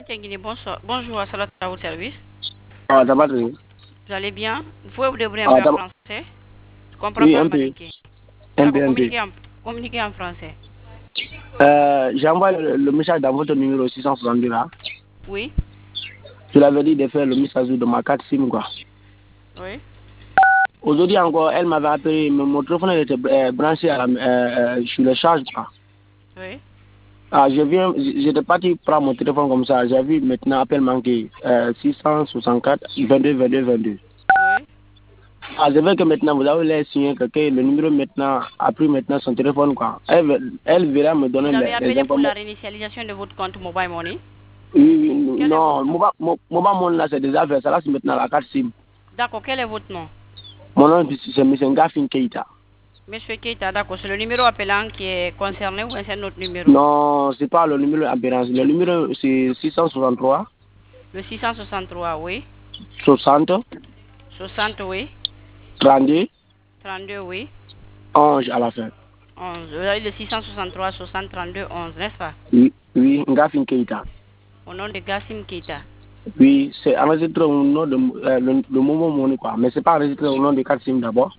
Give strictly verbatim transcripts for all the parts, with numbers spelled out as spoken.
Bonsoir. Bonjour, à Salat à votre service. Ah, d'abord, oui. Vous allez bien? Vous pouvez vous débrouiller un Ah, peu en d'abord, français? Je comprends oui, pas le un peu. maliké. Un peu, D'accord, un peu. communiquez en, communiquez en français. Euh, J'envoie le, le message dans votre numéro six cent soixante-deux là. Oui? Je l'avais dit de faire le mise à jour de ma carte SIM, quoi. Oui? Aujourd'hui encore, elle m'avait appelé, mais mon téléphone était euh, branché à la, euh, euh, sur le charge, quoi. Oui? Ah, je viens, j- j'étais parti prendre mon téléphone comme ça. J'ai vu maintenant appel manqué euh, six cent soixante-quatre vingt-deux vingt-deux vingt-deux. Oui? Ah, c'est vrai que maintenant vous avez l'air signé que, que le numéro maintenant a pris maintenant son téléphone, quoi. Elle, ve- elle verra me donner Vous avez les, les appelé pour la informations. réinitialisation de votre compte Mobile Money? Oui, oui, Quel est votre non, nom? Moba, Mo- Moba Mon là, c'est déjà fait. Ça là, c'est maintenant la carte SIM. D'accord, quel est votre nom? Mon nom, c'est M. Ngafin Keita. Monsieur Keita, d'accord, c'est le numéro appelant qui est concerné ou bien c'est notre numéro? Non, c'est pas le numéro aberrance. Le numéro, c'est six cent soixante-trois, Le six cent soixante-trois, oui. soixante, soixante, oui. trente-deux, trente-deux, oui. onze à la fin. onze. Vous avez le six cent soixante-trois, soixante, trente-deux, onze, n'est-ce pas? Oui, oui, Ngafin Keita. Au nom de Gassim Keita. Oui, c'est enregistré au nom de euh, le, le moment monnaie, quoi. Mais c'est pas enregistré au nom de carte SIM d'abord.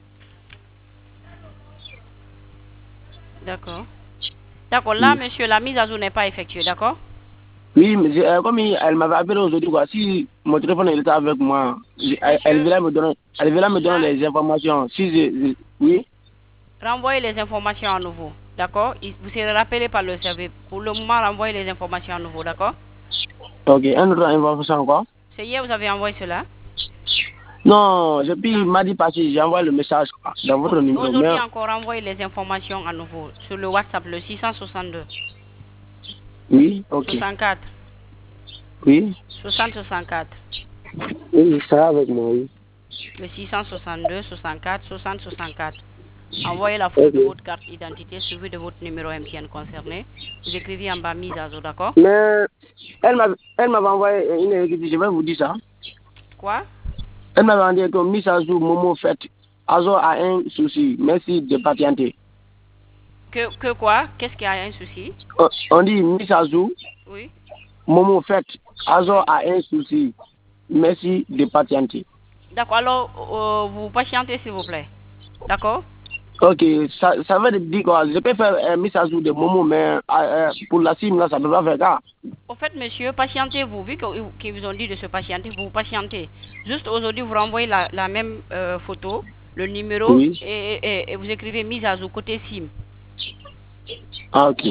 D'accord. D'accord, là, Oui, monsieur, la mise à jour n'est pas effectuée, d'accord? oui, mais j'ai- euh, comme il- elle m'avait appelé aujourd'hui, quoi. Si mon téléphone il était avec moi, j'ai- elle, elle Monsieur, voulait me donner, elle voulait me donner là, les informations. Si je, oui. renvoyez les informations à nouveau, d'accord? Il- Vous serez rappelé par le service. Pour le moment, renvoyez les informations à nouveau, d'accord? Ok, un autre information encore. C'est hier, vous avez envoyé cela. Non, depuis Quand- mardi passé, j'ai envoyé le message quoi, dans votre au- numéro. Mais Aujourd'hui encore, renvoyez les informations à nouveau sur le WhatsApp, le six cent soixante-deux, oui, ok. soixante-quatre, Oui, soixante, soixante-quatre. oui, ça va avec moi, oui. Le six cent soixante-deux, soixante-quatre, soixante, soixante-quatre. Envoyez la photo Ok. de votre carte d'identité suivie de votre numéro M T N concerné. Vous écrivez en bas mise à jour, d'accord? Mais elle m'avait elle m'avait envoyé une écriture, je vais vous dire ça. Quoi? Elle m'avait dit que mise à jour Momo fait. Azo a un souci, merci de patienter. Que, que quoi? Qu'est-ce qu'il y a un souci? On on dit mise à jour Oui, Momo fait. Azo oui. a un souci, merci de patienter. D'accord, alors euh, vous patientez s'il vous plaît. D'accord? Ok, ça, ça veut dire quoi? Je peux faire un mise à jour de Momo, mais euh, euh, pour la SIM, là, ça ne peut pas faire ça. Au fait, monsieur, patientez-vous. Vu que- qu'ils vous ont dit de se patienter, vous patientez. Juste aujourd'hui, vous renvoyez la, la même euh, photo, le numéro, Oui. et, et- et vous écrivez mise à jour côté SIM. Ah, ok.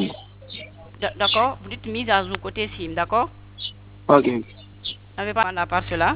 D- D'accord? Vous dites mise à jour côté SIM, d'accord? Ok. N'avez pas à part cela.